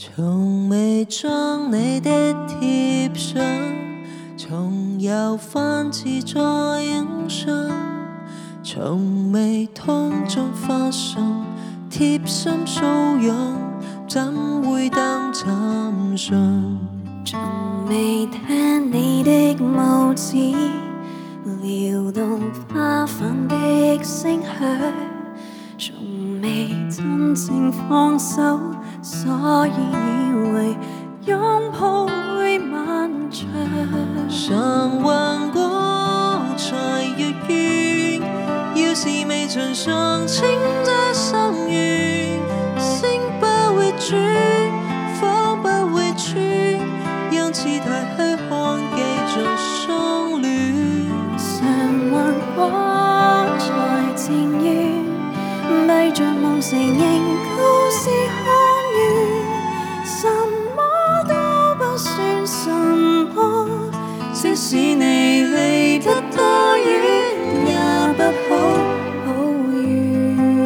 從未將你的貼相，從遊翻次再影相，從未通進發信貼心搔癢，怎會當尋常？ 從未聽你的拇指撩動花瓣的聲響，從未真正放手，所以以為擁抱會漫長。 常幻過才越遠，要是未曾嘗清這心願，聲不會轉，風不會穿，因此太虛看記着相戀。 常幻過才漸遠，閉着夢承認故事看完，什麼都不算什麼，即使你離得多遠，也不好抱怨。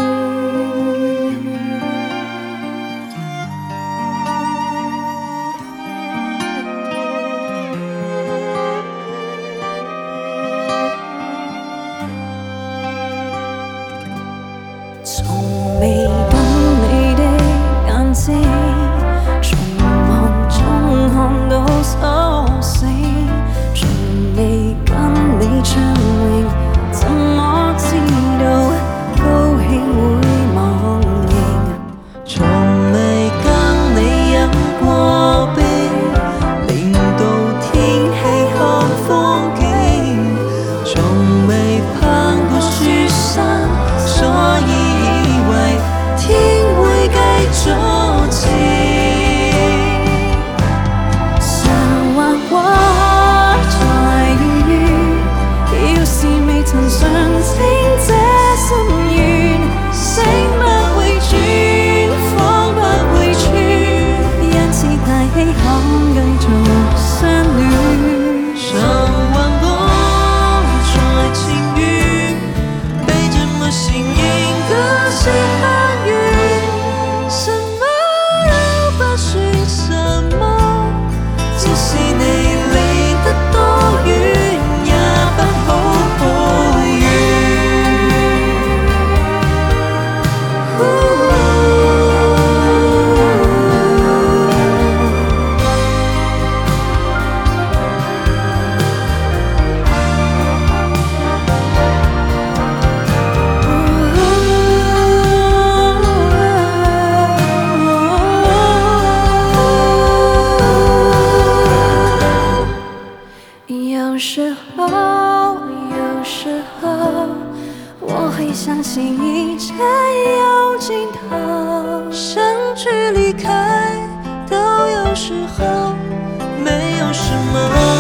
從未等你的眼睛，從夢中看到甦醒，從未跟你暢泳，怎麼知道高興會忘形？ 從未跟你飲過冰，連到天氣看風景，從未攀過雪山，所以以為天會繼續晴。 常幻過才如願，要是未曾嘗清這心願，聲不會轉，風不會穿，因此太稀罕繼續相戀。 常幻過才情願，背着默承認故事看完，什麼都不算什麼，即使你離得多遠，也不好抱怨。 有時候，我會相信一切有盡頭。 相聚離開都有時候，沒有什麼。